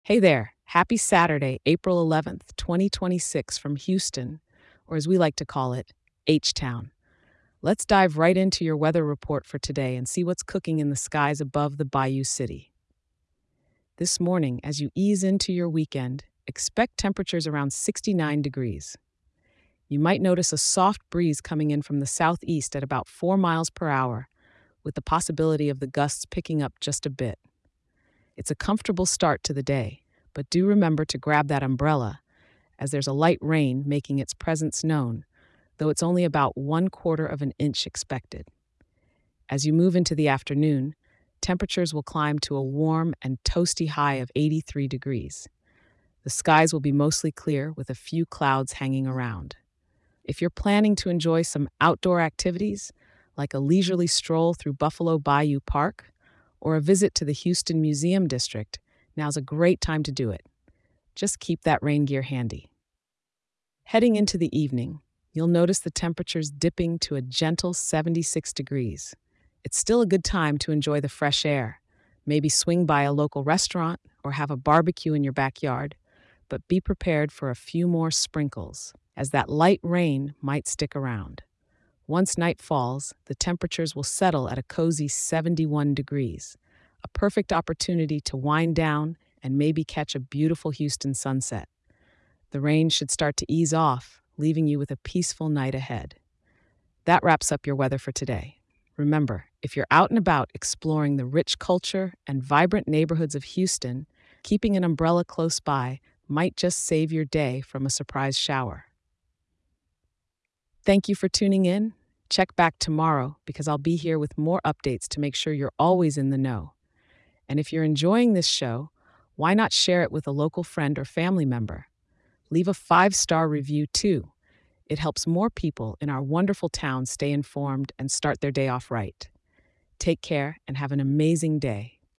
Hey there. Happy Saturday, April 11th, 2026, from Houston, or as we like to call it, H Town. Let's dive right into your weather report for today and see what's cooking in the skies above the Bayou City. This morning, as you ease into your weekend, expect temperatures around 69 degrees. You might notice a soft breeze coming in from the southeast at about 4 miles per hour, with the possibility of the gusts picking up just a bit. It's a comfortable start to the day, but do remember to grab that umbrella as there's a light rain making its presence known, though it's only about 1/4 of an inch expected. As you move into the afternoon, temperatures will climb to a warm and toasty high of 83 degrees. The skies will be mostly clear with a few clouds hanging around. If you're planning to enjoy some outdoor activities, like a leisurely stroll through Buffalo Bayou Park or a visit to the Houston Museum District, now's a great time to do it. Just keep that rain gear handy. Heading into the evening, you'll notice the temperatures dipping to a gentle 76 degrees. It's still a good time to enjoy the fresh air. Maybe swing by a local restaurant or have a barbecue in your backyard, but be prepared for a few more sprinkles, as that light rain might stick around. Once night falls, the temperatures will settle at a cozy 71 degrees, a perfect opportunity to wind down and maybe catch a beautiful Houston sunset. The rain should start to ease off, leaving you with a peaceful night ahead. That wraps up your weather for today. Remember, if you're out and about exploring the rich culture and vibrant neighborhoods of Houston, keeping an umbrella close by might just save your day from a surprise shower. Thank you for tuning in. Check back tomorrow because I'll be here with more updates to make sure you're always in the know. And if you're enjoying this show, why not share it with a local friend or family member? Leave a 5-star review too. It helps more people in our wonderful town stay informed and start their day off right. Take care and have an amazing day.